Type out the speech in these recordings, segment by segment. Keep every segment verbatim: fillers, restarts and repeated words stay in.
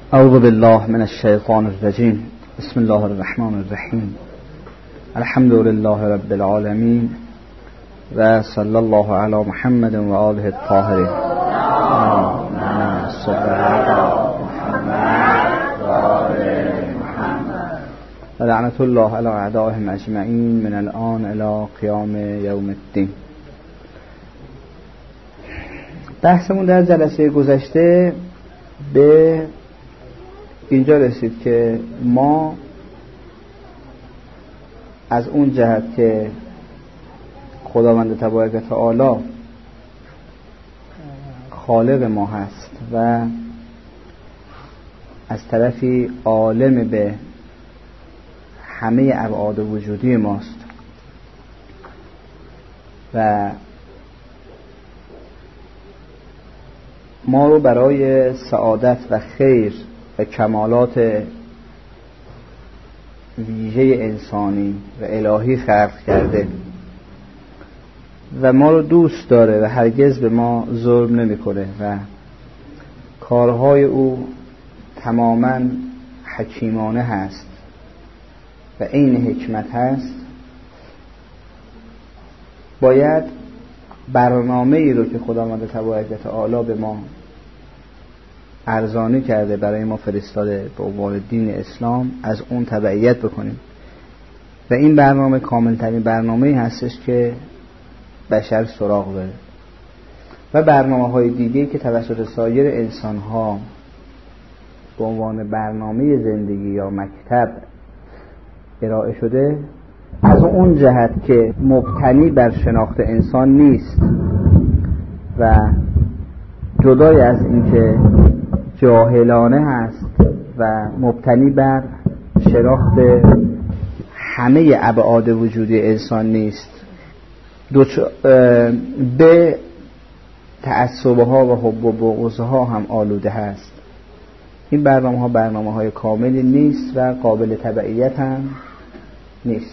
اعوذ بالله من الشیطان الرجیم. بسم الله الرحمن الرحیم. الحمد لله رب العالمین و صلی الله علی محمد و آله الطاهرین. اللهم صل علی محمد و آل محمد و لعنت الله علی اعدائهم اجمعین من الان الی قیام یوم الدین. بحثمون در جلسه گذشته به اینجا رسید که ما از اون جهت که خداوند تبارک و تعالی خالق ما هست و از طرفی عالم به همه ابعاد وجودی ماست و ما رو برای سعادت و خیر و کمالات ویژه انسانی و الهی خلق کرده و ما رو دوست داره و هرگز به ما ظلم نمیکنه و کارهای او تماما حکیمانه هست و عین حکمت هست. باید برنامه ای رو که خداوند تبارک و تعالی به ما ارزانی کرده برای ما فرستاده به عنوان دین اسلام از اون تبعیت بکنیم و این برنامه کاملترین برنامه‌ای هستش که بشر سراغ بره و برنامه‌های دیگه‌ای که توسط سایر انسان‌ها به عنوان برنامه زندگی یا مکتب ارائه شده از اون جهت که مبتنی بر شناخت انسان نیست و جدای از اینکه جاهلانه هست و مبتنی بر شناخت همه ابعاد وجودی انسان نیست، به تعصبها و حب و بغضها هم آلوده هست. این برنامه ها برنامه های کاملی نیست و قابل تبعیت هم نیست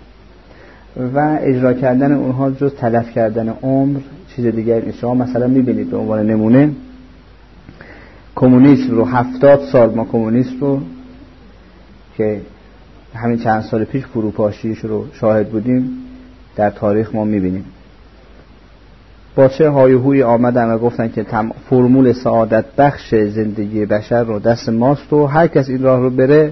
و اجرا کردن اونها جز تلف کردن عمر چیز دیگر نیست. شما مثلا میبینید به عنوان نمونه کمونیسم رو هفتاد سال ما کمونیسم رو که همین چند سال پیش فروپاشیش رو شاهد بودیم در تاریخ ما میبینیم با چه هایهویی آمدن و گفتن که فرمول سعادت بخش زندگی بشر رو دست ماست و هر کس این راه رو بره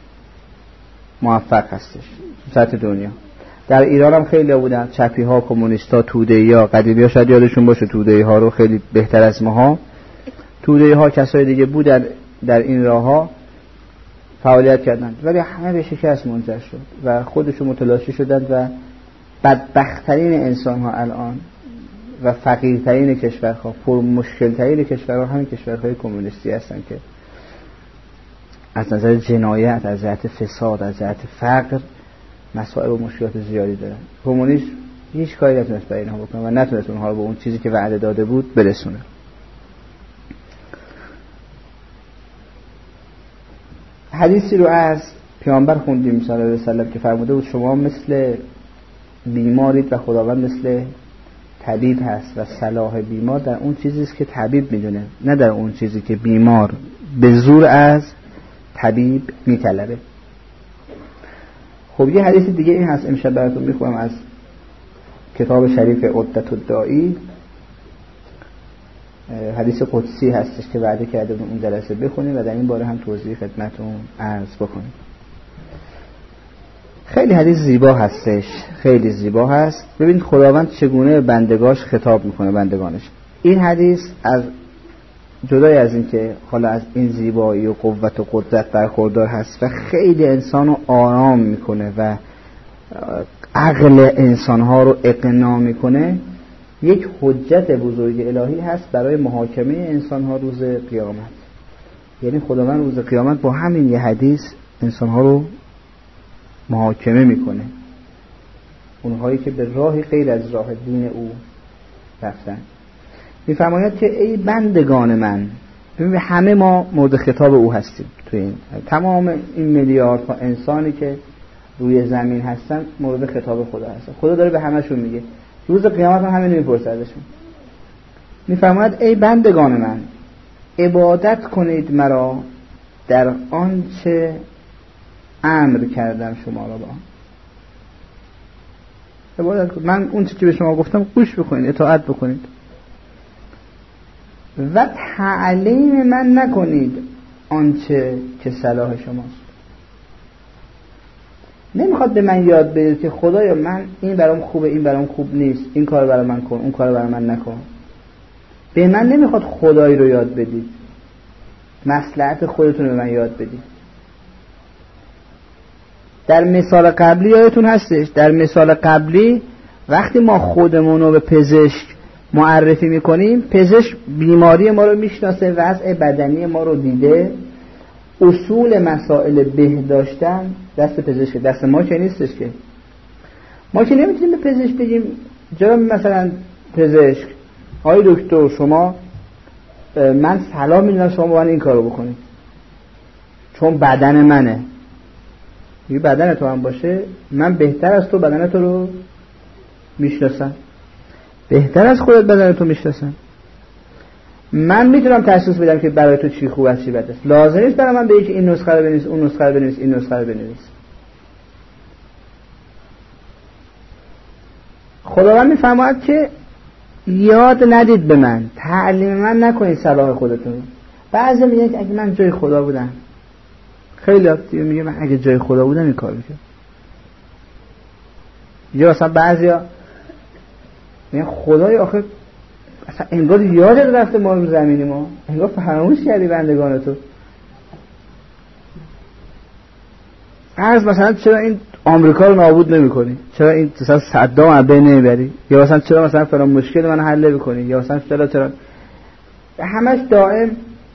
موفق هستش سطح دنیا. در ایران هم خیلی بودن چپی ها، کمونیستا، توده‌ای ها. قدیمی ها شاید یادشون باشه توده‌ای ها رو خیلی بهتر از ماها. توده‌ای ها کسای دیگه بودن در این راه ها فعالیت کردن ولی همه به شکست منجر شد و خودشون متلاشی شدن و بدبخت‌ترین انسان ها الان و فقیرترین کشورها، پر مشکل‌ترین کشورها همین کشورهای کمونیستی هستن که از نظر جنایت، از جهت فساد، از جهت فقر مسائل و مشکلات زیادی دارن. کمونیسم هیچ کاری نتونست برای اینها بکنه و نتونست اونها رو به اون چیزی که وعده داده بود برسونه. حدیثی رو از پیامبر خوندیم صلی الله علیه و سلم که فرموده بود شما مثل بیمارید و خداوند مثل طبیب هست و صلاح بیمار در اون چیزی است که طبیب میدونه، نه در اون چیزی که بیمار به زور از طبیب میطلبه. خب یه حدیث دیگه این هست امشب براتون میخونم از کتاب شریف عدة الداعی. حدیث قدسی هستش که وعده کرده اون جلسه بخونیم و در این باره هم توضیح خدمتتون عرض بکنیم. خیلی حدیث زیبا هستش، خیلی زیبا هست. ببین خداوند چگونه بندگاش خطاب میکنه بندگانش. این حدیث از جدای از این که حالا از این زیبایی و قوت و قدرت برخوردار هست و خیلی انسانو آرام میکنه و عقل انسانها رو اقناع میکنه، یک حجت بزرگ الهی هست برای محاکمه انسانها روز قیامت. یعنی خداوند روز قیامت با همین یه حدیث انسانها رو محاکمه میکنه، اونهایی که به راهی غیر از راه دین او رفتن. میفرماید که ای بندگان من، ببین همه ما مورد خطاب او هستیم. تو این تمام این میلیاردها انسانی که روی زمین هستن مورد خطاب خدا هستن. خدا داره به همشون میگه. روز قیامت هم همین میپرسه ازشون. میفرماید ای بندگان من، عبادت کنید مرا در آنچه امر کردم شما را با آن. عبادت کنید. من اون چیزی که به شما گفتم گوش بکنید، اطاعت بکنید و تعلیم من نکنید آنچه که صلاح شماست. نمیخواد به من یاد بدید که خدایا من این برام خوبه، این برام خوب نیست، این کار برای من کن، اون کار برای من نکن. به من نمیخواد خدایی رو یاد بدید، مصلحت خودتون رو به من یاد بدید. در مثال قبلی یادتون هستش، در مثال قبلی وقتی ما خودمون رو به پزشک معرفی میکنیم، پزشک بیماری ما رو میشناسه، وضع بدنی ما رو دیده، اصول مسائل بهداشتن دست پزشک، دست ما که نیستش. که ما که نمیتونیم به پزشک بگیم جناب مثلا پزشک آی دکتر شما من سلام میدونم شما باید این کارو بکنید چون بدن منه. یه بدن تو هم باشه، من بهتر از تو بدن تو رو میشناسم، بهتر از خودت بدن تو میشناسم. من میتونم تشخیص بدم که برای تو چی خوب است چی بد است. لازم نیست برای من بگی که این نسخه رو بنویس، اون نسخه رو بنویس، این نسخه رو بنویس. خداوند میفرماید که یاد ندید به من، تعلیم من نکنید صلاح خودتون. بعضی میگن که اگه من جای خدا بودم، خیلی وقتی میگه من اگه جای خدا بودم این کار میکردم. یا مثلا بعضیا میگن خدای آخه اصلا انگار یادت رفته ما رو زمینی، ما انگار فراموش کردی بندگان تو. عرض مثلا چرا این آمریکا رو نابود نمی‌کنی؟ چرا این مثلا صدام از بین نمیبری؟ یا مثلا چرا مثلا فلان مشکل من حل نمی‌کنی؟ یا مثلا چرا چرا همش دائم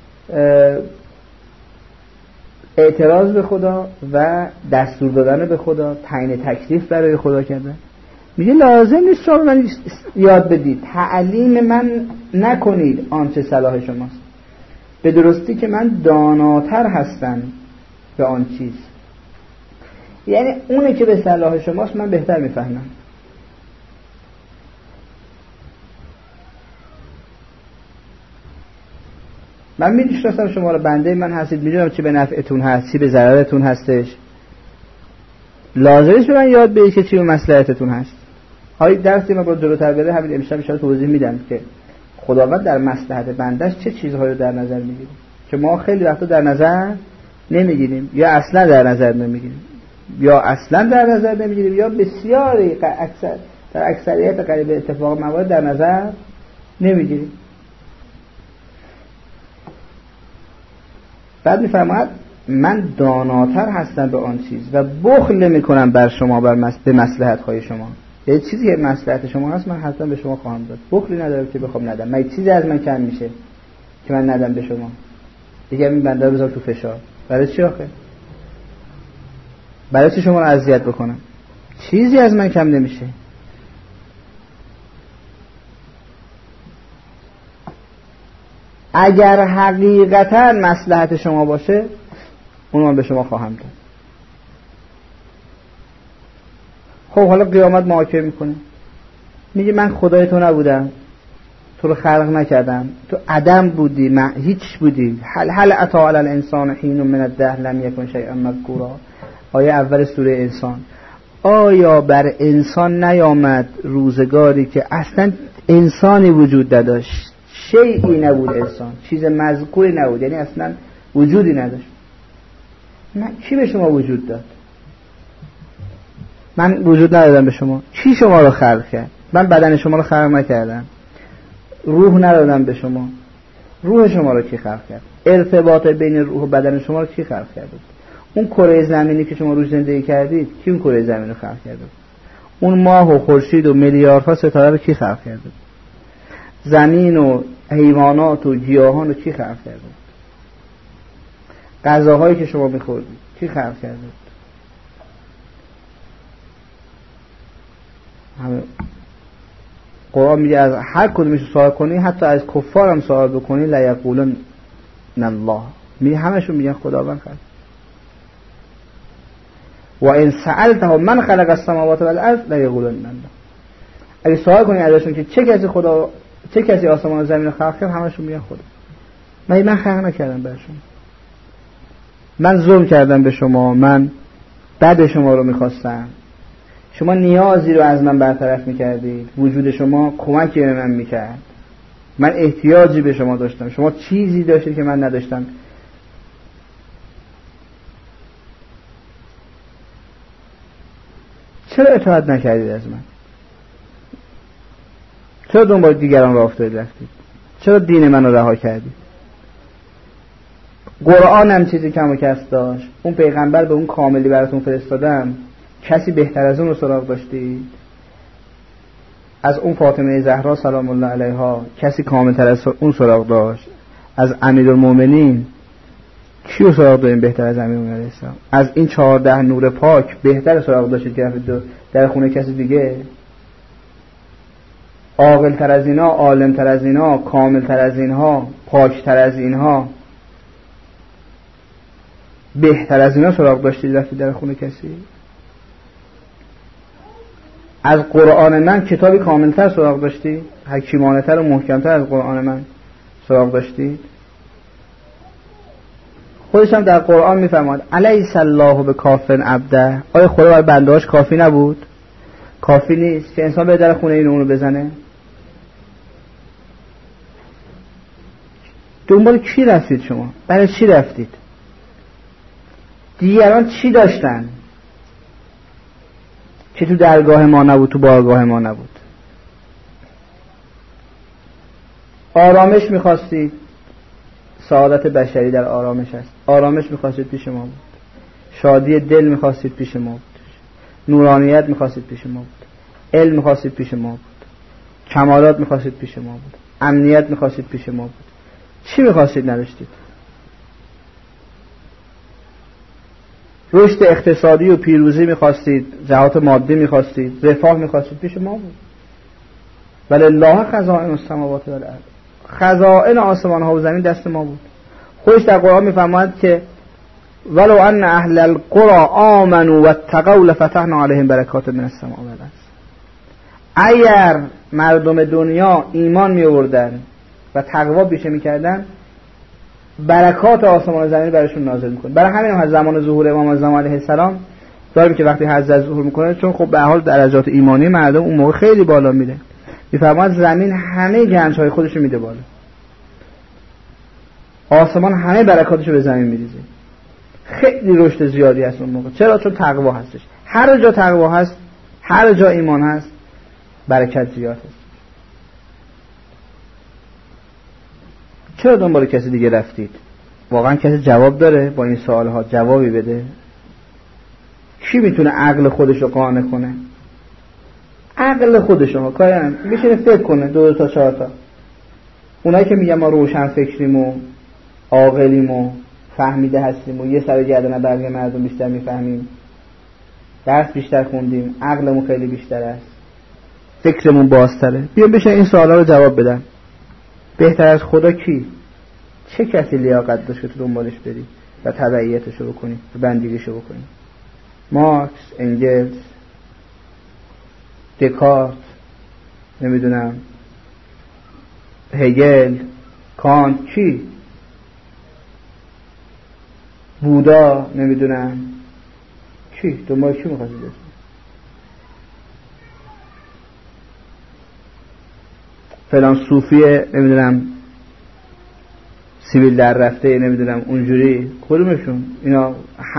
اعتراض به خدا و دستور دادن به خدا، تعیین تکلیف برای خدا کردن. میگه لازم نیست شما من یاد بدید، تعلیم من نکنید آنچه صلاح شماست، به درستی که من داناتر هستم به آن چیز. یعنی اونه که به صلاح شماست من بهتر میفهمم. من میشناسم شما رو، بنده من هستید، میدونم چی به نفعتون هست، چی به ضررتون هستش. لازمش به من یاد بدید که چی به مصلحتتون هست. های درسی ما با جلوتر بره همین امشب ان شاءالله توضیح میدم که خداوند در مصلحت بندش چه چیزهایی رو در نظر میگیره که ما خیلی وقتا در نظر نمیگیریم، یا اصلا در نظر نمیگیریم، یا اصلا در نظر نمیگیریم، یا بسیاری اکثر در اکثریت قریب اتفاق موارد در نظر نمیگیریم. بعد میفرماید من داناتر هستم به آن چیز و بخل نمیکنم بر شما بر مس... به مصلحت های شما. یه چیزی که مصلحت شما هست من حتما به شما خواهم داد، بخلی ندارم که بخوام ندم. من چیزی از من کم میشه که من ندم به شما. دیگه این بنده رو بذار تو فشار. برای چی آخه؟ برای چی شما رو اذیت بکنم؟ چیزی از من کم نمیشه. اگر حقیقتا مصلحت شما باشه اون من به شما خواهم داد. خب حالا قیامت محاکمه میکنه، میگه من خدای تو نبودم، تو رو خلق نکردم، تو عدم بودی، من هیچ بودی. هل هل اتی علی الانسان حین من الدهر لم یکن شیئا مذکورا. آیه اول سوره انسان. آیا بر انسان نیامد روزگاری که اصلا انسانی وجود نداشت، شیئی نبود، انسان چیز مذکوری نبود، یعنی اصلا وجودی نداشت. من کی به شما وجود داد؟ من وجود ندادم به شما. کی شما رو خلق کرد؟ من بدن شما رو خلق نکردم. روح ندادم به شما. روح شما رو کی خلق کرد؟ ارتباط بین روح و بدن شما رو کی خلق کرد؟ اون کره زمینی که شما روش زندگی کردید کی اون کره زمین رو خلق کرده؟ اون ماه و خورشید و میلیاردها ستاره رو کی خلق کرده؟ زمین و حیوانات و گیاهان رو کی خلق کرده؟ غذاهایی که شما می‌خورید کی خلق کرده؟ همه قرآن میگه از هر کدومش سوال کنی، حتی از کفار هم سوال بکنی، لا یقولن الله، میگه همشون میگن خداوند خلق. و ان سألته من خلق السماوات والارض لا یقولن الله. اگه سوال کنی ازشون که چه کسی خدا، چه کسی آسمان و زمین رو خلق کرد، همشون میگن خدا. من من خلق نکردم برشون. من ظلم کردم به شما، من بد شما رو میخواستم، شما نیازی رو از من برطرف میکردید، وجود شما کمکی به من میکرد، من احتیاجی به شما داشتم، شما چیزی داشتید که من نداشتم. چرا اطاعت نکردید از من؟ چرا دنبال دیگران راه افتادید رفتید؟ چرا دین من رو رها کردید؟ قرآن هم چیزی کم و کس داشت، اون پیغمبر به اون کاملی براتون فرستادم، کسی بهتر از اون رو سراغ داشتید؟ از اون فاطمه زهرا سلام الله علیها کسی کاملتر از اون سراغ داشت؟ از امیرالمومنین کی رو سراغ داریم بهتر از امیرالمومنین علیه السلام؟ از این چهارده نور پاک بهتر سراغ داشتید که در خونه کسی دیگه؟ عاقل تر از اینا، عالم تر از اینا، کامل تر از اینها، پاک تر از اینها، بهتر از اینا سراغ داشتید رفتید در خونه کسی؟ از قرآن من کتابی کاملتر سراغ داشتید؟ حکیمانه تر و محکمتر از قرآن من سراغ داشتید؟ خودش هم در قرآن میفرماد الیس الله بکاف عبده، آیا خدا برای بنده‌هاش کافی نبود؟ کافی نیست که انسان به در خونه این اونو بزنه؟ دنبال کی رفتید شما؟ برای چی رفتید؟ دیگران چی داشتن که تو درگاه ما نبود، تو بارگاه ما نبود؟ آرامش میخواستید، سعادت بشری در آرامش است. آرامش میخواستید پیش ما بود، شادی دل میخواستید پیش ما بود، نورانیت میخواستید پیش ما بود، علم میخواستید پیش ما بود، کمالات میخواستید پیش ما بود، امنیت میخواستید پیش ما بود. چی میخواستید نداشتید؟ رشد اقتصادی و پیروزی میخواستید، جهات مادی میخواستید، رفاه میخواستید، پیش ما بود. ولله خزائن السماوات والارض، خزائن آسمان ها و زمین دست ما بود. خودش در قرآن میفرماید که ولو ان اهل القرى آمنوا واتقوا لفتحنا علیهم برکات من السماء والارض. اگر مردم دنیا ایمان می آوردن و تقوا پیشه میکردن، برکات آسمان و زمین براشون نازل میکنه. برای همین هم از زمان ظهور امام اعظم علیه السلام داریم که وقتی حضرت ظهور میکنه، چون خب به حال درجات ایمانی مردم اون موقع خیلی بالا میره، میفرماید زمین همه گنج‌های خودش رو میده بالا، آسمان همه برکاتشو به زمین میریزه. خیلی رشد زیادی هست اون موقع. چرا؟ چون تقوا هستش. هر جا تقوا هست، هر جا ایمان هست، برکت زیاد هست. چرا دنبال کسی دیگه رفتید؟ واقعا کسی جواب داره با این سوالها جوابی بده؟ کی میتونه عقل خودش رو قانع کنه؟ عقل خودشون کاری هم میشه فکر کنه دو, دو تا چهار تا. اونایی که میگن ما روشن فکریم و عاقلیم و فهمیده هستیم و یه سر گردن بقیه مردم بیشتر میفهمیم، درس بیشتر خوندیم، عقلمون خیلی بیشتر است، فکرمون بازتره، بیان بشه این سوالا رو جواب بدن. بهتر از خدا کی؟ چه کسی لیاقت داشت که تو دنبالش بری و تبعیتش رو بکنی و بندگیش رو بکنی؟ مارکس، انگلس، دکارت، نمیدونم هگل، کانت، کی؟ بودا، نمیدونم کی؟ دنبال کی میخواستی بری؟ فلان صوفیه، نمیدونم سیبیل در رفته، نمیدونم اونجوری، کدومشون؟ اینا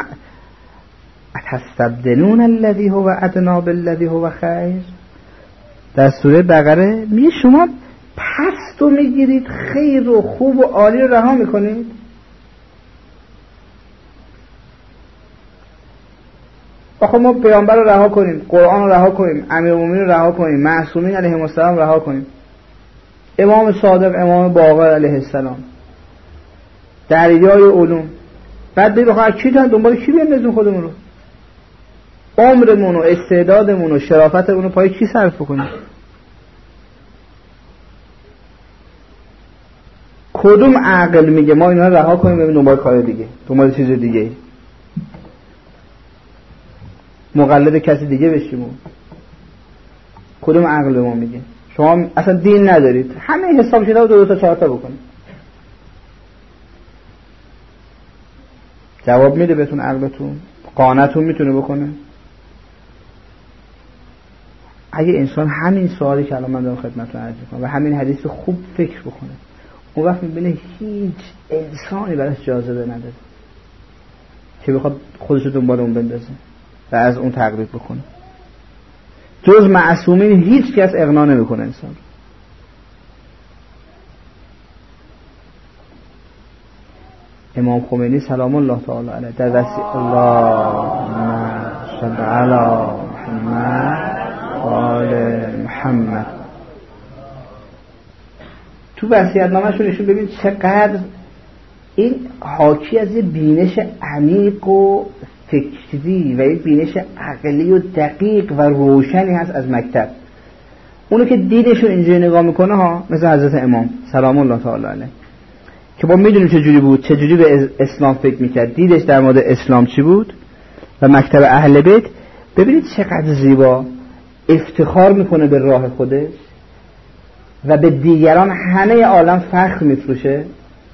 اتستبدلون الذی هو ادنی بالذی هو خیر. در سوره بقره می شما پست رو میگیرید، خیر و خوب و عالی رو رها میکنید. آخه ما پیامبر رو رها کنیم، قرآن رو رها کنیم، امیرالمومنین رو رها کنیم، معصومین علیهم السلام رها کنیم، امام صادق، امام باقر علیه السلام، دریای علوم، بعد بگید بخواه کی دن دنبال کی بندازیم خودمون رو؟ عمرمون و استعدادمون و شرافتمون رو پای کی صرف کنیم؟ کدوم عقل میگه ما اینا رو رها کنیم بریم دنبال کار دیگه، دنبال چیز دیگه، مقلد کسی دیگه بشیم؟ کدوم عقل به ما میگه؟ شما اصلا دین ندارید، همه حساب شده و دو, دو تا چهار تا بکنید. جواب میده بهتون عقلتون؟ قانعتون میتونه بکنه؟ اگه انسان همین سوالی که الان من دارم خدمتتون عرض می‌کنم و همین حدیث رو خوب فکر بکنه، اون وقت میبینه هیچ انسانی براش جاذبه نداره که بخواد خودش رو دنبال اون بندازه و از اون تقلید بکنه. جز معصومین هیچ کس اغنا نمیکنه انسان. امام خمینی سلام الله تعالی علیه در وصیت اللهم صل علی محمد و آل محمد تو وصیت‌نامه‌شون نشون ببین چقدر این حاکی از یه بینش عمیق و فکری و یه بینش عقلی و دقیق و روشنی هست از مکتب. اونو که دیدشو اینجوری نگاه میکنه ها، مثل حضرت امام سلام الله تعالی علیه که با میدونیم چه جوری بود، چه جوری به اسلام فکر میکرد، دیدش در مورد اسلام چی بود و مکتب اهل بیت. ببینید چقدر زیبا افتخار میکنه به راه خودش و به دیگران همه عالم فخر میفروشه.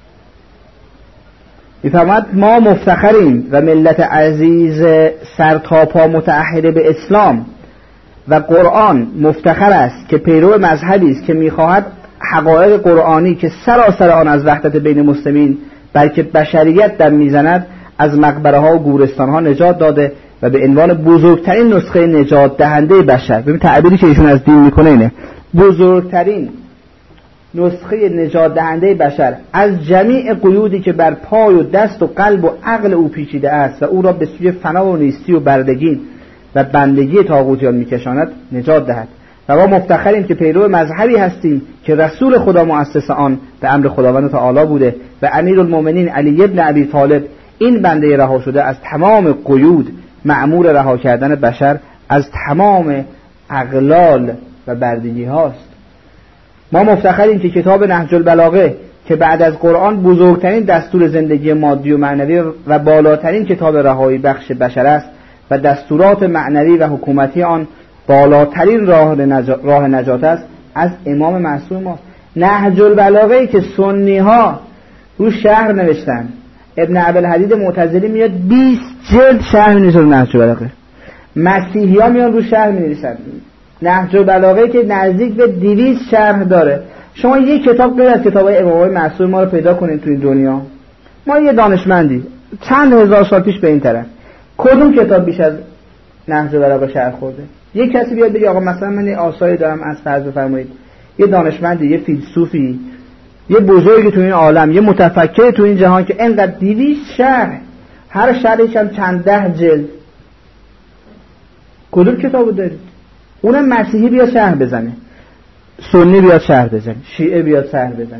میفرماید ما مفتخریم و ملت عزیز سرتاپا متعهد به اسلام و قرآن مفتخر است که پیرو مذهبی است که میخواهد حقایق قرآنی که سراسر آن از وحدت بین مسلمین بلکه بشریت در میزند از مقبره ها و گورستان ها نجات داده و به عنوان بزرگترین نسخه نجات دهنده بشر، ببین تعبیری که ایشون از دین میکنه اینه، بزرگترین نسخه نجات دهنده بشر از جمیع قیودی که بر پای و دست و قلب و عقل او پیچیده است و او را به سوی فنا و نیستی و بردگی و بندگی طاغوتیان میکشاند نجات دهد. و ما مفتخریم که پیرو مذهبی هستیم که رسول خدا مؤسس آن به امر خداوند تعالی بوده و امیرالمومنین علی ابن ابی طالب این بنده رها شده از تمام قیود مأمور رها کردن بشر از تمام اغلال و بردگی هاست. ما مفتخریم که کتاب نهج البلاغه که بعد از قرآن بزرگترین دستور زندگی مادی و معنوی و بالاترین کتاب رهایی بخش بشر است و دستورات معنوی و حکومتی آن بالاترین راه نجات, راه نجات است، از امام معصوم ماست. نهج البلاغه که سنی ها رو شهر نوشتن، ابن ابوالحدید معتزلی میاد بیست جلد شرح می‌نویسه رو نهج البلاغه، مسیحی ها میان رو شرح می‌نویسن. نهج البلاغه که نزدیک به دویست شرح داره. شما یک کتاب غیر از کتاب‌های امام معصوم ما رو پیدا کنید تو این دنیا، ما یه دانشمندی چند هزار سال پیش به این طرف کدوم کتاب بیش از نهج البلاغه شرح خورده؟ یک کسی بیاد بگه آقا مثلا من یه آثاری دارم از فرض بفرمایید یه دانشمندی، یه فیلسوفی، یه بزرگی تو این عالم، یه متفکر تو این جهان که اینقدر دویست شرح، هر شرحش هم چند ده جلد، کدوم کتابو دارید؟ اونم مسیحی بیاد شرح بزنه، سنی بیاد شرح بزنه، شیعه بیاد شرح بزنه.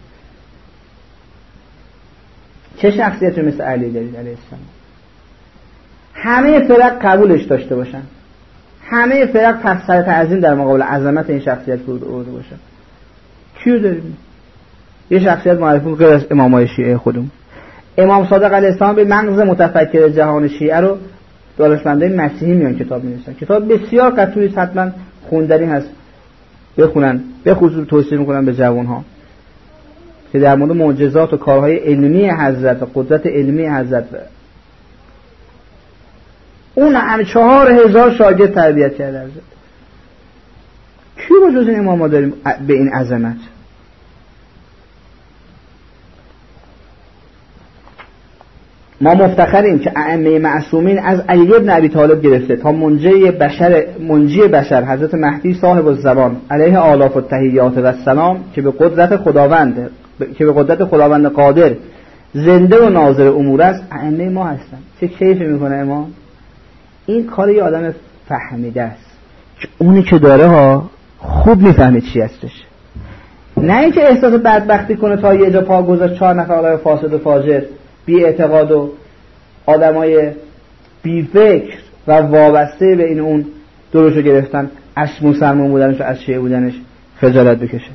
چه شخصیتی مثل علی دارید علیه السلام؟ همه فرق قبولش داشته باشن، همه فرق پس سر تعظیم در مقابل عظمت این شخصیت فرود آورده باشن. کیو داریم؟ یه شخصیت معرفی غیر از امامای شیعه خودمون. امام صادق علیه السلام به مغز متفکر جهان شیعه رو دانشمندای مسیحی میان کتاب می‌نویسن. کتاب بسیار قطعی حتما خوندنی هست، بخونن، به خصوص توصیه میکنن به جوانها که در مورد معجزات و کارهای علمی حضرت و قدرت علمی حضرت اون هم چهار هزار شاگرد تربیت کرده حضرت. کی با جز این امام ما داریم به این عظمت؟ ما مفتخریم که ائمه معصومین از علی ابن ابی طالب گرفته تا منجی بشر منجی بشر حضرت مهدی صاحب الزمان علیه آلاف التحیات و السلام که به قدرت خداوند که به قدرت خداوند قادر زنده و ناظر امور است ائمه ما هستن. چه کیفی میکنه امام؟ این کار یه آدم فهمیده است که اونی که داره ها خوب میفهمه چی هستش، نه اینکه احساس بدبختی کنه تا یه جا پا گذاشت چهار نفر آدم فاسد و فاجر بی اعتقاد و آدمای بی فکر و وابسته به این اون دورشو گرفتن از مسلمان بودنش و از شیعه بودنش خجالت بکشه.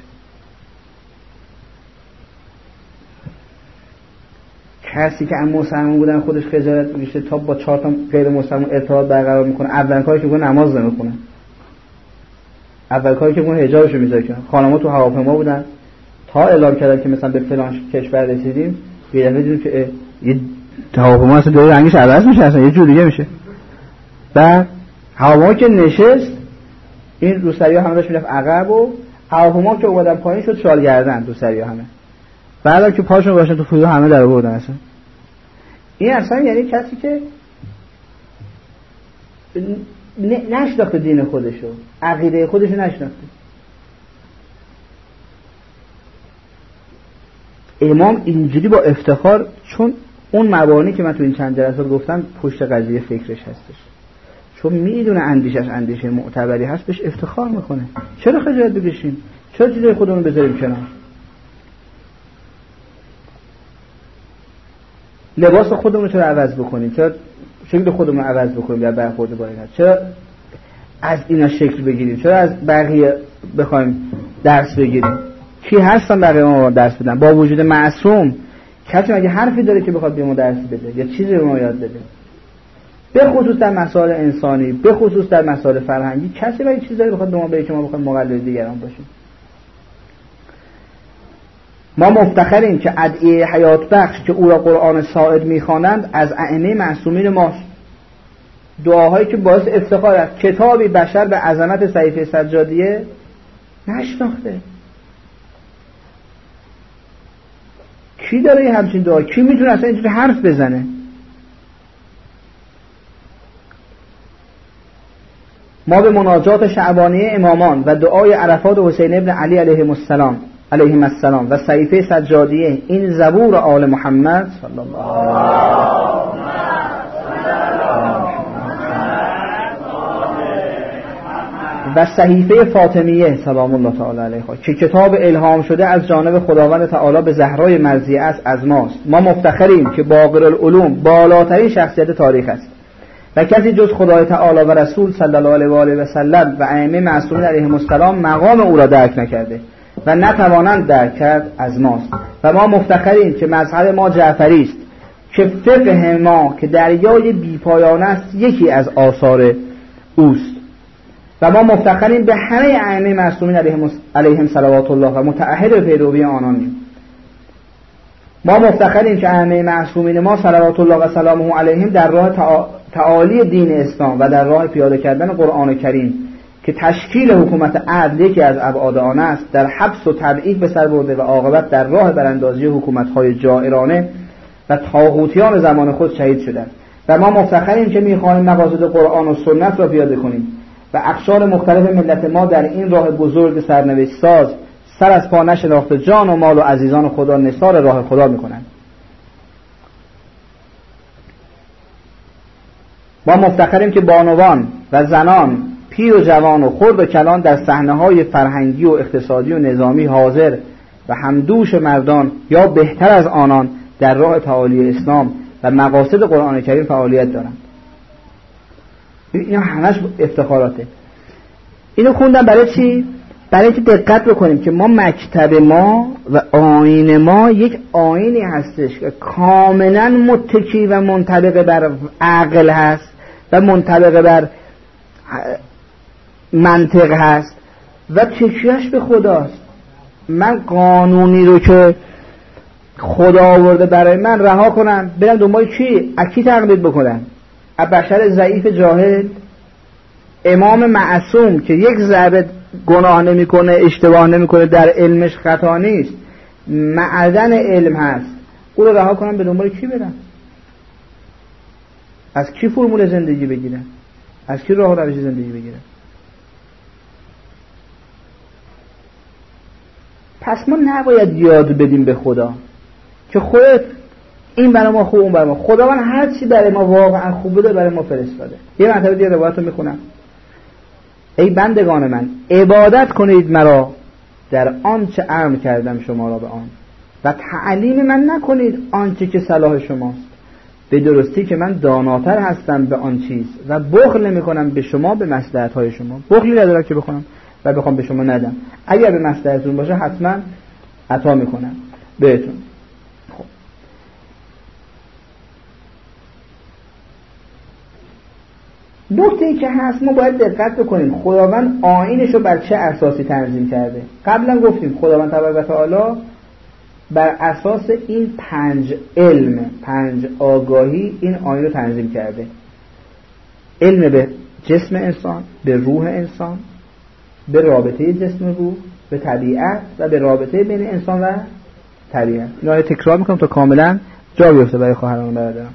کسی که از مسلمان بودن خودش خجالت بکشه تا با چهار تا غیر مسلمان ارتباط برقرار میکنه، اول کاری که میکنه نماز نمیخونه، اول کاری که میکنه حجابشو میذاره کنه. خانم‌ها تو هواپیما بودن تا اعلام کردن که مثلا به فلان کشور رسیدیم، یه دفعه دیدیم که یه هواپیما اصلا داره رنگش عوض میشه، اصلا یه جور دیگه میشه. بعد هواپیما که نشست این روسری‌ها همه داشت میرفت عقب و هواپیما که اومدن پایین شد شال گردن روسری‌ها همه. بعدا که پاشون گذاشتن تو فرودگاه همه در آوردن. اصلا این اصلا یعنی کسی که نشناخته دین خودشو، عقیده خودشو نشناخته. امام اینجوری با افتخار، چون اون مبانی که من تو این چند جلسه گفتم پشت قضیه فکرش هستش، چون میدونه اندیشش اندیشه معتبری هست، بهش افتخار میکنه. چرا خجالت بکشیم؟ چرا چیزای خودمون بذاریم کنار؟ لباس خودمون چرا عوض بکنیم؟ چرا شکل خودمون عوض بکنیم در برخورد با اینا؟ چرا از اینا شکل بگیریم؟ چرا از بقیه بخوایم درس بگیریم؟ کی هستن بقیه ما درس بدن؟ با وجود معصوم کسی مگه حرفی داره که بخواد به ما درس بده یا چیزی به ما یاد بده؟ به خصوص در مسائل انسانی، به خصوص در مسائل فرهنگی، کسی مگه چیزی داره بخواد به ما بگه که ما بخوایم مقلد دیگران باشیم؟ ما مفتخریم که ادعیه حیات بخش که او را قرآن ساعد میخوانند از ائمه معصومین ماست. دعاهایی که باعث افتخار است. کتابی بشر به عظمت صحیفه سجادیه نشناخته. کی داره این همچین دعا؟ کی میتونه اصلا اینجوری حرف بزنه؟ ما به مناجات شعبانیه امامان و دعای عرفات حسین ابن علی علیهم السلام علیهم السلام و صحیفه سجادیه، این زبور آل محمد صلی الله علیه و صحیفه فاطمیه سلام الله تعالی علیها که کتاب الهام شده از جانب خداوند تعالی به زهرای مرضیه است از ماست. ما مفتخریم که باقر العلوم بالاترین شخصیت تاریخ است و کسی جز خدای تعالی و رسول صلی الله علیه و آله و سلم و ائمه معصومین علیهم السلام مقام او را درک نکرده و نتوانند درک کرد از ماست. و ما مفتخریم که مذهب ما جعفری است که فقه ما که دریای بی‌پایان است یکی از آثار اوست. و ما مفتخریم به همه ائمه معصومین علیهم علیهم صلوات الله و متعهد به پیروی آنانیم. ما مفتخریم که ائمه معصومین ما صلوات الله و سلامه علیهم در راه تعالی دین اسلام و در راه پیاده کردن قرآن کریم که تشکیل حکومت عدل یکی از ابعاد آن است، در حبس و تبعید به سر برده و عاقبت در راه براندازی حکومت‌های جائرانه و طاغوتیان زمان خود شهید شدند. و ما مفتخریم که می‌خواهیم مقاصد قرآن و سنت را پیاده کنیم و اقشار مختلف ملت ما در این راه بزرگ سرنوشت ساز سر از پا نشناخته جان و مال و عزیزان خدا نثار راه خدا می‌کنند. ما مفتخریم که بانوان و زنان، پیر و جوان و خرد و کلان در صحنه‌های فرهنگی و اقتصادی و نظامی حاضر و همدوش مردان یا بهتر از آنان در راه تعالی اسلام و مقاصد قرآن کریم فعالیت دارند. اینا همش افتخاراته. اینو خوندم برای چی؟ برای اینکه دقت بکنیم که ما مکتب ما و آیین ما یک آیینی هستش که کاملا متکی و منطبق بر عقل هست و منطبق بر منطق هست و تکیهش به خداست. من قانونی رو که خدا آورده برای من رها کنم برم دنبال کی؟ اکی تقلید بکنم؟ از بشر ضعیف جاهل؟ امام معصوم که یک ذره گناه نمیکنه، اشتباه نمیکنه، در علمش خطا نیست، معدن علم هست، او رو رها کنم به دنبال کی برم؟ از کی فرمول زندگی بگیرم؟ از کی راه روش زندگی بگیرم؟ پس ما نباید یاد بدیم به خدا که خودت این برای ما خوب، اون برای ما. خداوند هر چی برای ما واقعا خوب بوده برای ما فرستاده. یه مرتبه دیگه روایت رو میخونم: ای بندگان من، عبادت کنید مرا در آنچه امر کردم شما را به آن و تعلیم من نکنید آنچه که صلاح شماست، به درستی که من داناتر هستم به آن چیز و بخل نمی کنم به شما به مصلحت های شما. بخلی ندارم که بخونم و بخوام به شما ندم. اگر به مصلحتتون باشه حتما عطا میکنم بهتون. خب نکته ای که هست ما باید دقت بکنیم خداوند آیینش رو بر چه اساسی تنظیم کرده. قبلا گفتیم خداوند تبارک و تعالی بر اساس این پنج علم، پنج آگاهی این آیین رو تنظیم کرده. علم به جسم انسان، به روح انسان، به رابطه جسم و روح، به طبیعت و به رابطه بین انسان و طبیعت. اینا رو تکرار میکنم تا کاملا جا بیفته برای خواهران و برادران.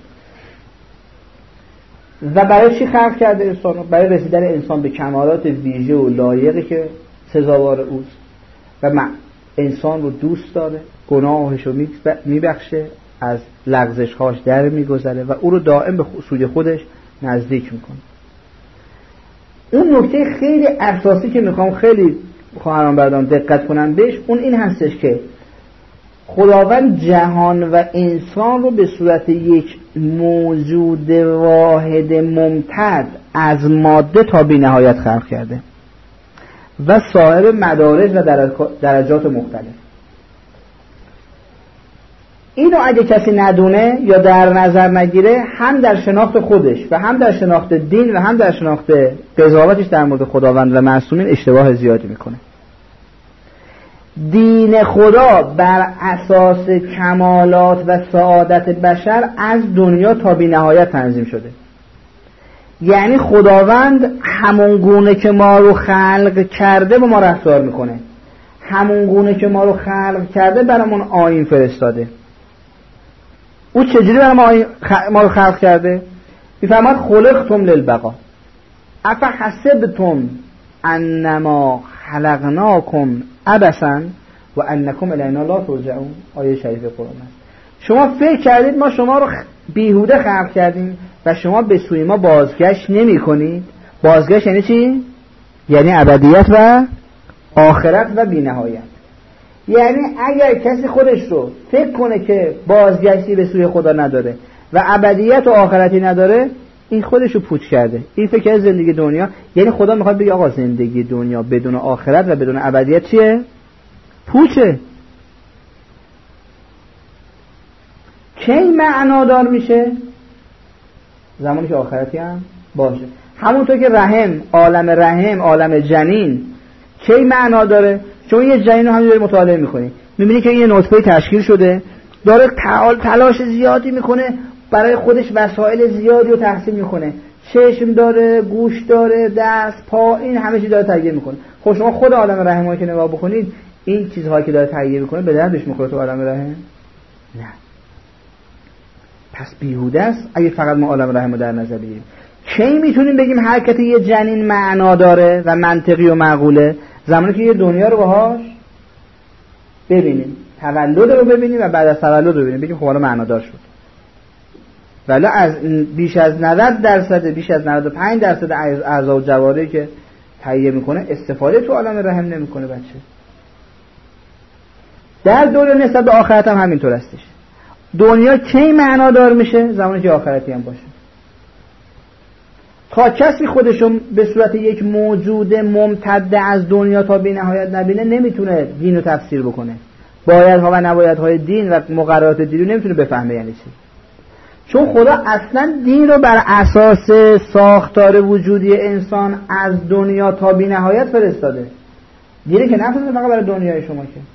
و برای چی خلق کرده انسان؟ برای رسیدن انسان به کمالات ویژه و لایقی که سزاوار اوست و انسان رو دوست داره، گناهش رو میبخشه، از لغزش‌هاش در میگذره و او رو دائم به سوی خودش نزدیک میکنه. اون نکته خیلی اساسی که میخوام خیلی خواهران برادران دقت کنن بهش، اون این هستش که خداوند جهان و انسان رو به صورت یک موجود واحد ممتد از ماده تا بی نهایت خلق کرده و صاحب مدارج و درجات مختلف. اینو اگه کسی ندونه یا در نظر نگیره، هم در شناخت خودش و هم در شناخت دین و هم در شناخت قضاوتش در مورد خداوند و معصومین اشتباه زیادی میکنه. دین خدا بر اساس کمالات و سعادت بشر از دنیا تا بی نهایت تنظیم شده. یعنی خداوند همون گونه که ما رو خلق کرده با ما رفتار میکنه، همون گونه که ما رو خلق کرده برامون آیین فرستاده. او چجوری برای ما, ما رو خلق کرده؟ میفرماد خلقتم للبقا افحسبتم انما خلقناکم عبثا و انکم الینا لا ترجعون. آیه شریف قرآن است. شما فکر کردید ما شما رو بیهوده خلق کردیم و شما به سوی ما بازگشت نمی کنید. بازگشت یعنی چی؟ یعنی ابدیت و آخرت و بی نهایت. یعنی اگر کسی خودش رو فکر کنه که بازگشتی به سوی خدا نداره و ابدیت و آخرتی نداره، این خودش رو پوچ کرده. این فکر زندگی دنیا، یعنی خدا میخواد بگه آقا زندگی دنیا بدون آخرت و بدون ابدیت چیه؟ پوچه. کی معنادار میشه؟ زمانی که آخرتی هم باشه. همونطور که رحم، عالم رحم، عالم جنین کی معنا داره؟ چون یه جنین رو همینجوری مطالعه میکنی، میبینی که یه نطفه تشکیل شده، داره تلاش زیادی میکنه، برای خودش وسایل زیادی رو تحصیل میکنه، چشم داره، گوش داره، دست، پا، این همه چیز داره تغییر میکنه. خب شما خود عالم رحم رو که نگاه بکنید، این چیزهایی که داره تغییر میکنه به دردش میخوره تو عالم رحم؟ نه. پس بیهوده است اگه فقط ما عالم رحم رو در نظر بگیریم. کی میتونیم بگیم حرکت یه جنین معنا داره و منطقی و معقوله؟ زمانی که یه دنیا رو باهاش ببینیم، تولد رو ببینیم و بعد از تولد رو ببینیم، بگیم خب حالا معنادار شد. ولی از بیش از نود درصد، بیش از نود و پنج درصد اعضا و جوارحی که تهیه میکنه استفاده تو عالم رحم نمیکنه بچه. در دنیا نسبت به آخرت هم همینطور هستش. دنیا کی معنادار میشه؟ زمانی که آخرتی هم باشه. تا کسی خودشو به صورت یک موجود ممتد از دنیا تا بی نهایت نبینه، نمیتونه دین رو تفسیر بکنه. بایدها و نبایدهای دین و مقررات دین رو نمیتونه بفهمه یعنی چی. چون خدا اصلا دین رو بر اساس ساختار وجودی انسان از دنیا تا بی نهایت فرستاده. دینی که نفرسته فقط برای دنیای شما که.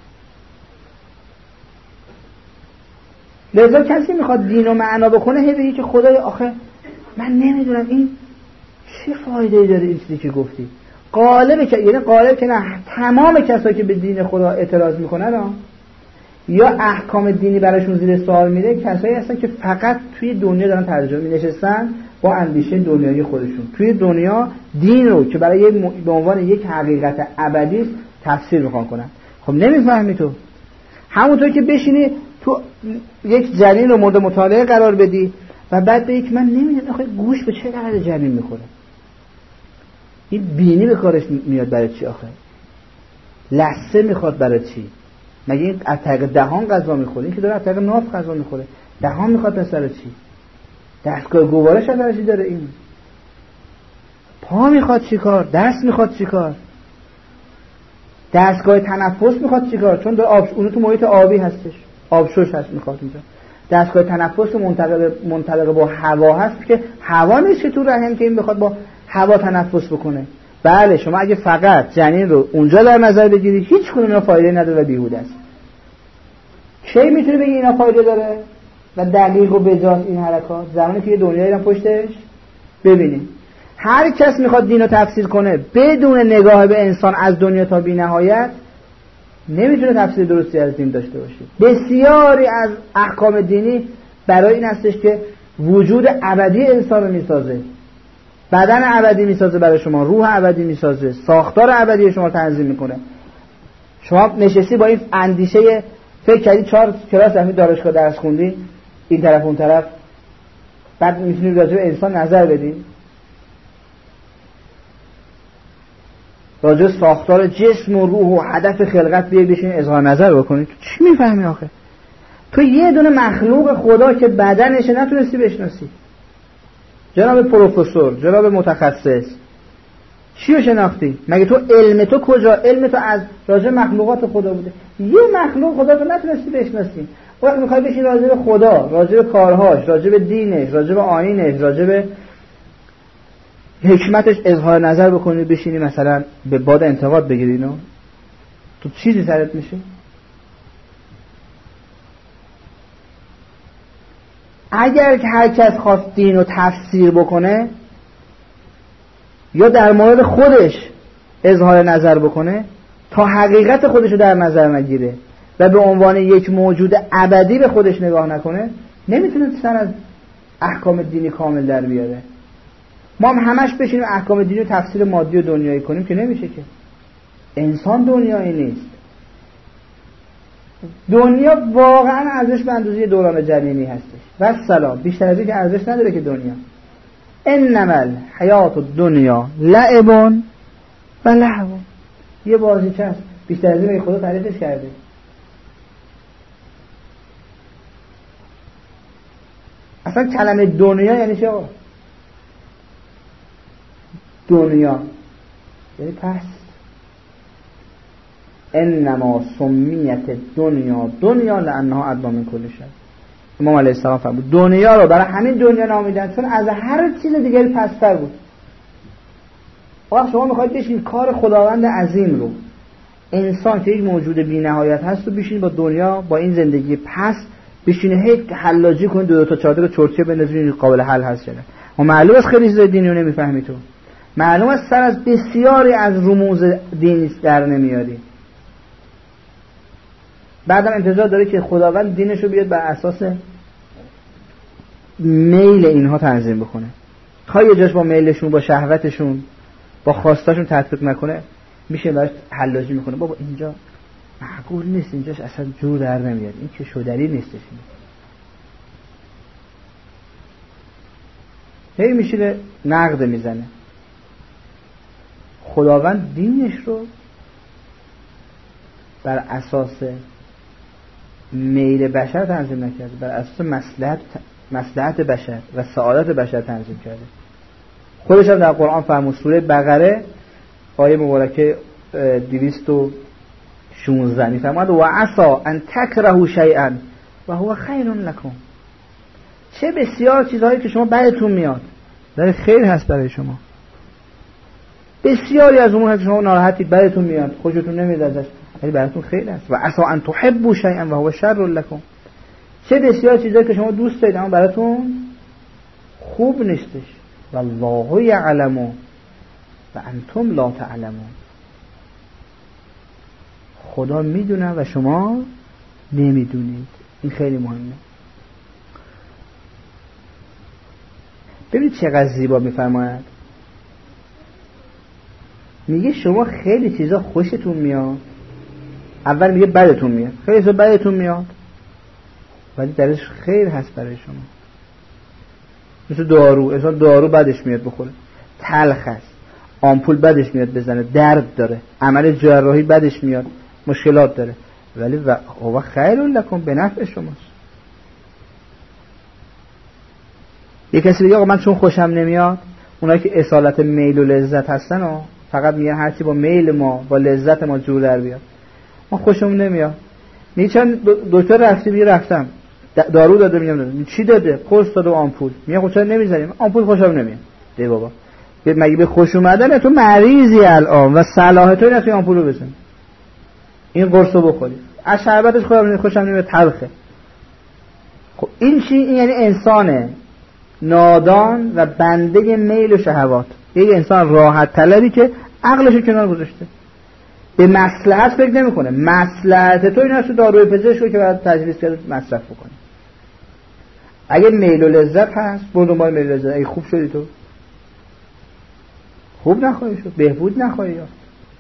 لذا کسی میخواد دین رو معنا بکنه، هی بگه که خدای آخه من نمیدونم این چه فایده‌ای داره این چیزی که گفتی. غالبه که یعنی غالب که نه، تمام کسایی که به دین خدا اعتراض میکنن یا احکام دینی براشون زیر سوال میره، کسایی هستن که فقط توی دنیا دارن ترجمه نشستن با اندیشه دنیایی خودشون. توی دنیا دین رو که برای به عنوان یک حقیقت ابدی است تفسیر میخوان کنن. خب نمیفهمی تو. همونطور که بشینی تو یک جنین رو مورد مطالعه قرار بدی و بعد به یک من نمیدونم آخه گوش به چه قدر جنین میخوره، این بینی به کارش میاد برای چی آخه، لثه میخواد برای چی؟ مگه این از طریق دهان غذا میخوره؟ این که داره از طریق ناف غذا میخوره، دهان میخواد پسر چی؟ دستگاه گوارش از چی داره؟ این پا میخواد چی کار؟ دست میخواد چی کار؟ دستگاه تنفس میخواد چی کار؟ چون داره آب، اون تو محیط آبی هستش، آبشوش هست میخواد اینجا. دستگاه تنفس منطبق منطبق با هوا هست که هوا نیست که تو رحم که این بخواد با هوا تنفس بکنه. بله شما اگه فقط جنین رو اونجا در نظر بگیرید هیچ کدوم اینا فایده نداره و بیهوده است. کی میتونه بگی اینا فایده داره و دقیق و بجاست این حرکات؟ زمانی که یه دنیایی رو پشتش ببینیم. هر کس میخواد دین رو تفسیر کنه بدون نگاه به انسان از دنیا تا بی نهایت نمیتونه تفسیر درستی از دین داشته باشه. بسیاری از احکام دینی برای این هستش که وجود ابدی انسان رو میسازه، بدن ابدی میسازه برای شما، روح ابدی میسازه، ساختار ابدی شما تنظیم میکنه. شما نشستی با این اندیشه فکر کردی چهار کلاس رفتی دانشگاه درس خوندی این طرف اون طرف، بعد میتونی راجع به انسان نظر بدی، راجع به ساختار جسم و روح و هدف خلقت بیای بشین اظهار نظر بکنی؟ تو چی میفهمی آخه؟ تو یه دونه مخلوق خدا که بدنش نتونستی بشناسی. جناب پروفسور، جناب متخصص، چی رو شناختی؟ مگه تو علم تو کجا؟ علم تو از راجع مخلوقات خدا بوده. یه مخلوق خدا تو نتونستی بشناسی. وقتی میخوای بشین راجع به خدا، راجع به کارهاش، راجع به دینش، راجع به آیینش، راجع به حکمتش اظهار نظر بکنی، بشینی مثلا به باد انتقاد بگیری، اینو تو چیزی سرت میشه؟ اگر که هر کس خواست دین رو تفسیر بکنه یا در مورد خودش اظهار نظر بکنه تا حقیقت خودش رو در نظر نگیره و به عنوان یک موجود ابدی به خودش نگاه نکنه، نمیتونه سر از احکام دینی کامل در بیاره. ما هم همش بشینیم احکام دینی رو تفسیر مادی و دنیایی کنیم که نمیشه که. انسان دنیایی نیست. دنیا واقعا ارزش به اندازه دوران جنینی هستش و سلام، بیشتر از این که ارزش نداره که دنیا. انما الحیات الدنیا لعب و لهو، یه بازیچه است، بیشتر از این خدا تعریفش کرده. اصلا کلمه دنیا یعنی چی آقا؟ دنیا یعنی پس. انما سمیت دنیا دنیا لانها ادنا من کل شیء. امام علیه السلام فرمود دنیا رو برای همین دنیا نامیدن چون از هر چیز دیگری پستر بود. وقتی شما میخواید بشین کار خداوند عظیم رو، انسان که یک موجود بی نهایت هست، و بشین با دنیا، با این زندگی پس بشینه هیچ حلاجی کنید، دو, دو تا چادر چرتیه بندازید قابل حل هست چرا؟ و معلوم است خیلی چیزای دینی رو نمیفهمی تو. معلوم است سر از بسیاری از رموز دینی در نمیاری. بعدم انتظار داره که خداوند دینش رو بیاد بر اساس میل اینها تنظیم بکنه. تا یه جاش با میلشون، با شهوتشون، با خواستاشون تطبیق نکنه، میشه براش حلاجی میکنه. بابا اینجا معقول نیست، اینجاش اصلا جور در نمیاد، این که شودری نیستش. هی میشه نقد میزنه. خداوند دینش رو بر اساس میل بشر تنظیم نکرده، بر اساس مصلحت مصلحت بشر و سعادت بشر تنظیم کرده. خودش هم در قرآن فرمود، سوره بقره آیه مبارکه دویست و شانزده میفرماد و عسى ان تکرهوا شیئا و هو خیر لكم. چه بسیار چیزهایی که شما بعدتون میاد در خیر هست برای شما. بسیاری از امور که شما ناراحتی بعدتون میاد، خوشتون نمیاد ازش، ولی براتون خیر است. و عسى ان تحبوا شیئا و هو شر لكم. چه بسیار چیزایی که شما دوست دارید اما براتون خوب نیستش. والله یعلم و انتم لا تعلمون. خدا میدونه و شما نمیدونید. این خیلی مهمه. ببینید چقدر زیبا میفرماید. میگه شما خیلی چیزا خوشتون میاد، اول میگه بدتون میاد، خیلی چیزا بدتون میاد ولی درش خیر هست برای شما. مثل دارو، انسان دارو بدش میاد بخوره، تلخ است، آمپول بدش میاد بزنه، درد داره، عمل جراحی بدش میاد، مشکلات داره، ولی هو خیر لکم، به نفع شماست. یک کسی بگه آقا من چون خوشم نمیاد، اونایی که اصالت میل و لذت هستن و فقط میگن هرچی با میل ما، با لذت ما جور در بیاد، ما خوشمون نمیاد. میگه چند دکتر رفتی؟ میگه رفتم، دارو داده، میگم چی داده؟ قرص داده و آمپول. میگه خب چرا نمیزنیم؟ آمپول خوشم نمیاد. دی بابا مگه به خوش اومدن تو مریضی الان و صلاح تو اینه که آمپول رو بزنی، این قرص رو بخوری، از شربتش خودم خوشم نمیاد، تلخه. خب این چی؟ این یعنی انسانه نادان و بنده میل و شهوات، یک انسان راحت طلبی که عقلشو کنار گذاشته، به مصلحت فکر نمیکنه. مصلحت تو این هست داروی پزشک که باید تجویز کرد مصرف بکنی. اگه میل و لذت هست برو دنبال میل و لذت. اگه خوب شدی تو خوب نخواهی شد، بهبود نخواهی یافت.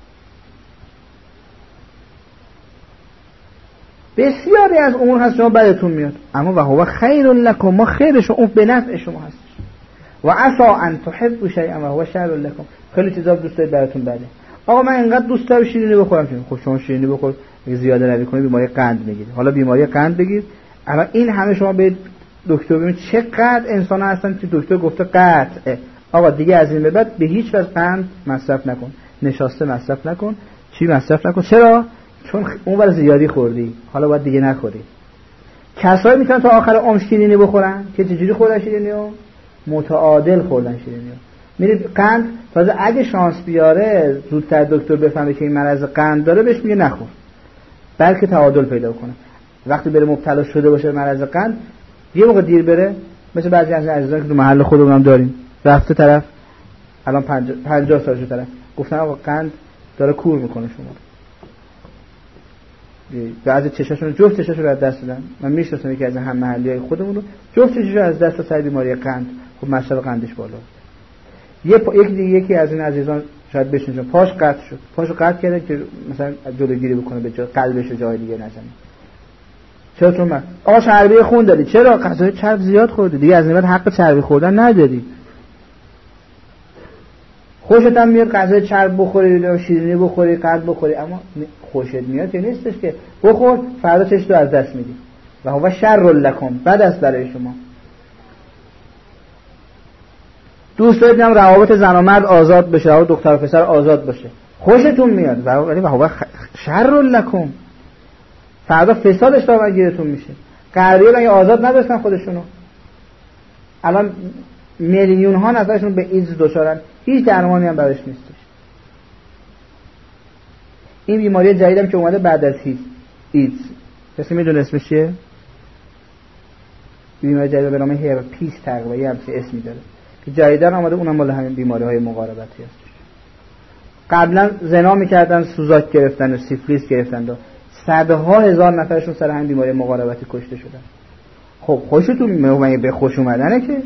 بسیاری از امور هست شما بدتون میاد، اما و هو خیر لکم، ما خیرشون اون به نفع شما هست. و عسى ان تحبوا شیئا و هو شر لکم، خیلی چیزا دوست دارید براتون بده. آقا من اینقدر دوست دارم شیرینی بخورم. خب شما شیرینی بخور، اگه زیاده نبی کنی بیماری قند میگیری. حالا بیماری قند بگیر، اما این همه شما به دکتر ببینید چقدر انسان ها هستن که دکتر گفته قطعه آقا دیگه از این به بعد به هیچ وجه قند مصرف نکن، نشاسته مصرف نکن، چی مصرف نکن. چرا؟ چون اون ور زیادی خوردی، حالا باید دیگه نخوری. کسایی میتونن تا آخر عمر شیرینی بخورن که چجوری خوردن شیرینیو؟ متعادل خوردن شیرینیو. میری قند تازه اگه شانس بیاره زودتر دکتر بفهمه که این مرض قند داره بهش میگه نخور، بلکه تعادل پیدا کنه. وقتی بره مبتلا شده باشه مرض قند، یه موقع دیر بره، مثل بعضی از عزیزان که تو محل خودمون هم داریم، رفته طرف الان پنجاه سالشه طرف گفتن آقا قند داره کور میکنه شما. بعضی چشاشون جفت چشاشون رو از دست دادن. من میشناسم یکی از هم محلیای خودمون رو جفت چشاشون از دست سر بیماری قند. خب مصرف قندش بالا. یه پا... یک دیگه یکی از این عزیزان شاید بشینه پاش قطع شد، پاشو قطع کرده که مثلا جلوگیری بکنه به جای قلبش رو جای دیگه نزنه. چرا؟ چون من آقا چربی خون داری. چرا؟ غذای چرب زیاد خوردی، دیگه از این بعد حق چربی خوردن نداری. خوشت هم میاد غذای چرب بخوری، شیرینی بخوری، قند بخوری، اما خوشت میاد که نیستش که بخور فردا چشتو از دست میدی. و هو شر لکم، بد است برای شما. دوست دارید هم روابط زن و مرد آزاد بشه، روابط دختر و پسر آزاد باشه، خوشتون میاد، ولی و هو شر لکم، فردا فسادش دارن گیرتون میشه. غربی‌ها اگه آزاد نداشتن خودشونو، الان میلیون ها نفرشون به ایدز دچارن، هیچ درمانی هم براش نیستش. این بیماری جدیدم که اومده بعد از ایدز، کسی میدونه اسمش چیه؟ بیماری جدید به نام هرپیس تقریبا یه همچین اسمی داره که جدیدن اومده، اونم مال همین بیماری های مقاربتی هست. قبلا زنا میکردن سوزاک گرفتن و سیفلیس گرفتن و صدها هزار نفرشون سر همین بیماری مقاربتی کشته شدن. خب خوشتون میاد به خوش اومدنه که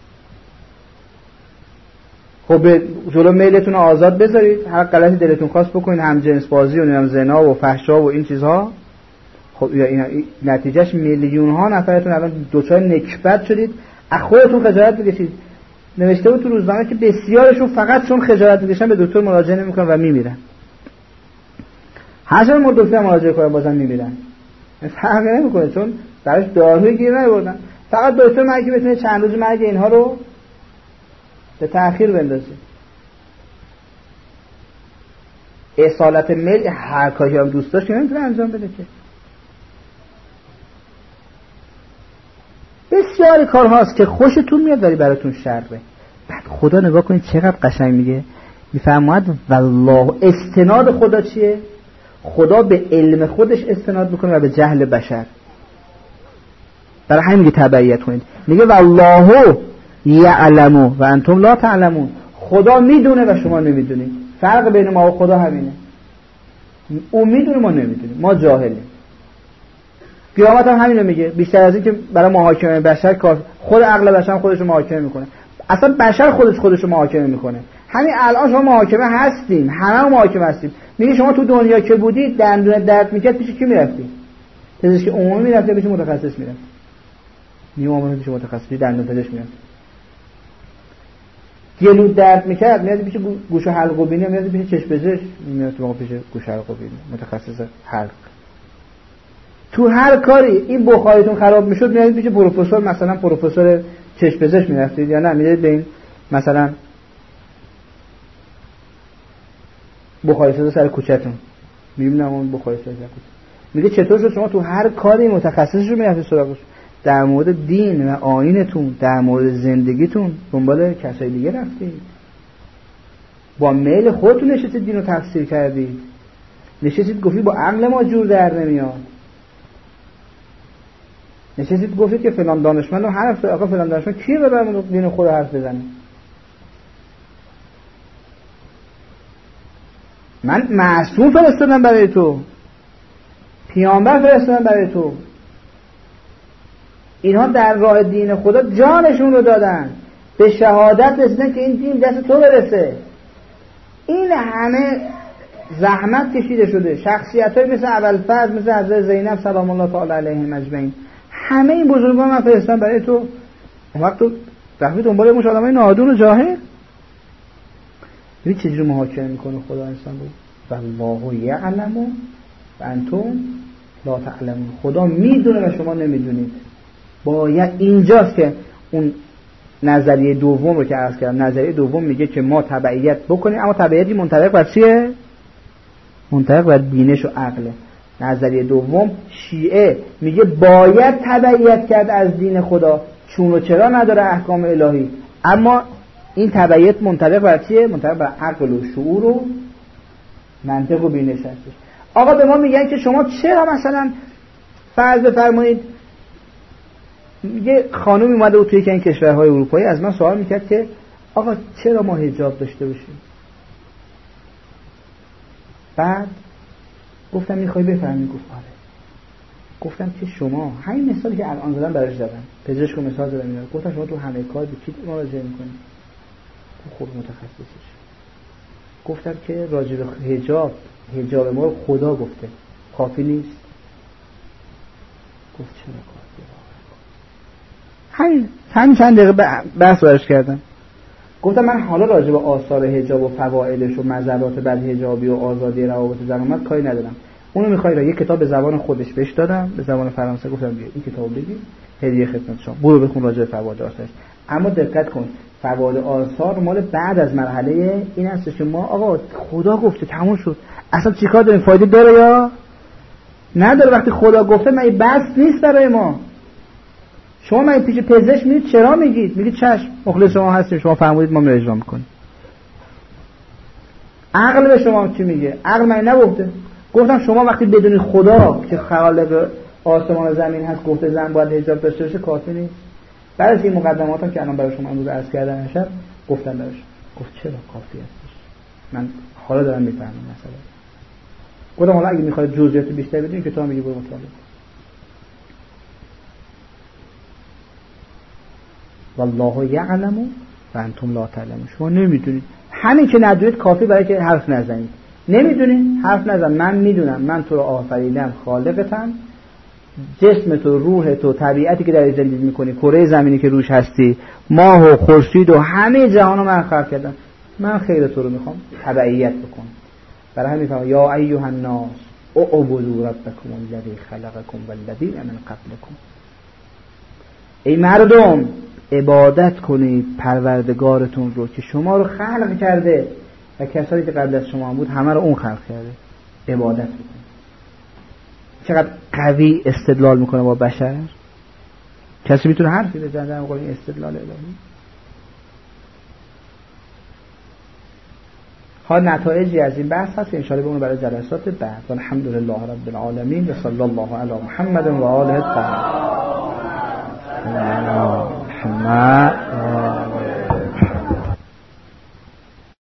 خب به جلو میلتون آزاد بذارید، هر غلطی دلتون خواست بکنید، هم جنس بازی و نمیدونم زنا و فحشا و این چیزها. خب اینا نتیجهش میلیون ها نفرتون الان دوچار نکبت شدید، از خودتون خجالت بکشید. نوشته بود تو روزنامه که بسیارشون فقط چون خجالت میکشن به دکتر مراجعه نمیکنن و میمیرن. هر چند مورد دکتر مراجعه کنن بازم میمیرن. فرق نمیکنه چون براش داروی گیر نیاوردن. فقط دکتر مرگی بتونه چند روز مرگ اینها رو به تأخیر بندازه. اصالت میل هر کاری هم دوست داشت که نمیتونه انجام بده که. بسیاری کار هاست که خوشتون میاد ولی براتون شره. بعد خدا نگاه کنید چقدر قشنگ میگه، میفرماید والله، استناد خدا چیه؟ خدا به علم خودش استناد میکنه و به جهل بشر. برای همین میگه تبعیت کنید. میگه والله یعلم و انتم لا تعلمون، خدا میدونه و شما نمیدونید. فرق بین ما و خدا همینه، اون میدونه ما نمیدونیم، ما جاهلیم. قیامت هم همینو میگه، بیشتر از این که برای محاکمه بشر کار، خود عقل بشر خودش رو محاکمه میکنه. اصلا بشر خودش خودش رو محاکمه میکنه. همین الان شما محاکمه هستیم، همه محاکمه هستیم. میگه شما تو دنیا که بودید دندون درد میکرد پیش کی میرفتی؟ پزشک عمومی میرفتی، پیش متخصص میرفتی. میومد پیش متخصص دندون پزشک میرفت. گلو درد میکرد میاد پیش گوش و حلق و بینی، میاد پیش چشم پزشک، میاد تو پیش گوش و حلق و بینی، متخصص حلق. تو هر کاری این بخاریتون خراب میشد میاد پیش پروفسور، مثلا پروفسور چشم پزشک میرفتید یا نه میدید به این مثلا بخاری ساز سر کوچه‌تون، میبینم اون بخاری ساز سر کوچه میگه چطور شد شما تو هر کاری متخصصش رو میرفتید سراغش. در مورد دین و آیینتون، در مورد زندگیتون دنبال کسای دیگه رفتید، با میل خودتون نشستید دین رو تفسیر کردید، نشستید گفتید با عقل ما جور در نمیاد. نشستید گفتید که فلان دانشمند حرف آقا فلان دانشمند کی به برامون دین خدا حرف بزنه؟ من معصوم فرستادم برای تو، پیامبر فرستادم برای تو. اینها در راه دین خدا جانشون رو دادن، به شهادت رسیدن که این دین دست تو برسه. این همه زحمت کشیده شده. شخصیت‌های مثل ابوالفضل، مثل حضرت زینب سلام الله تعالی علیهم اجمعین، همه این بزرگان من فرستادم برای تو. اون وقت تو رفتی دنبال مش آدمای نادون و جاهل. ببین چجوری محاکمه میکنه خدا انسان رو. والله یعلم و انتم لا تعلمون. خدا میدونه و شما نمیدونید. باید اینجاست که اون نظریه دوم رو که عرض کردم، نظریه دوم میگه که ما تبعیت بکنیم، اما تبعیتی منطبق بر چیه؟ منطبق بر بینش و عقله. نظریه دوم شیعه میگه باید تبعیت کرد از دین خدا، چون و چرا نداره احکام الهی، اما این تبعیت منطبق بر چیه؟ منطبق بر عقل و شعور و منطق و بینش هستش. آقا به ما میگن که شما چرا مثلا فرض بفرمایید یه خانومی اومده بود توی یکی این کشورهای اروپایی از من سوال میکرد که آقا چرا ما حجاب داشته باشیم؟ بعد گفتم میخوای بفهمی؟ گفت آره. گفتم که شما همین مثالی که الان زدم براش زدم، پزشک و مثال زدم اینا، گفتم شما تو همه کار به کی مراجعه میکنید؟ خود متخصصش. گفتم که راجع به حجاب، حجاب ما خدا گفته، کافی نیست؟ گفت چرا کافی؟ همین همین چند دقیقه بحث براش کردم. گفتم من حالا راجع به آثار حجاب و فوائدش و مزرات بد حجابی و آزادی روابط زن و مرد کاری ندارم. اونو میخوای را یه کتاب به زبان خودش بهش دادم، به زبان فرانسه. گفتم بیا این کتابو بگیر، هدیه خدمت شما، برو بخون راجع به فوائد آثارش. اما دقت کن، فوائد آثار مال بعد از مرحله این هست که ما آقا خدا گفته تموم شد، اصلا چیکار داریم؟ فایده داره یا نداره؟ وقتی خدا گفته من این بس نیست برای ما. شما من پیش پزشک میگید چرا میگید؟ میگید چشم مخلص شما هستیم، شما فرمودید ما میره اجرا میکنیم. عقل به شما چی میگه؟ عقل من نگفته. گفتم شما وقتی بدونید خدا که خالق آسمان و زمین هست گفته زن باید حجاب داشته باشه، کافی نیست؟ بعد از این مقدماتم که الان برای شما امروز عرض کردم شب گفتم براش. گفت چرا کافی هستش؟ من حالا دارم میفهمم مثلا. گفتم حالا اگه میخواید جزئیات بیشتر بدونید کتاب میگه برو مطالعه. والله یعلم و انتم لا تعلمون. شما نمیدونید. همین که ندونید کافی برای که حرف نزنید. نمیدونید حرف نزن. من میدونم، من تو رو آفریدم، خالقتم، جسم تو، روح تو، طبیعتی که در زندگی میکنی، کره زمینی که روش هستی، ماه و خورشید و همه جهان رو من خلق کردم. من خیر تو رو میخوام تبعیت بکن. برای همین میفهمم یا ایها الناس اعبدوا ربکم الذی خلقکم والذین من قبلکم. ای مردم عبادت کنید پروردگارتون رو که شما رو خلق کرده و کسانی که قبل از شما بود همه رو اون خلق کرده. عبادت بکنید. چقدر قوی استدلال میکنه با بشر. کسی میتونه حرفی بزنه در مقابل این استدلال الهی؟ ها نتایجی از این بحث هست که انشاءالله به اون برای جلسات بعد. الحمدلله رب العالمین و صلی الله علی محمد و آله الطاهرین. محمد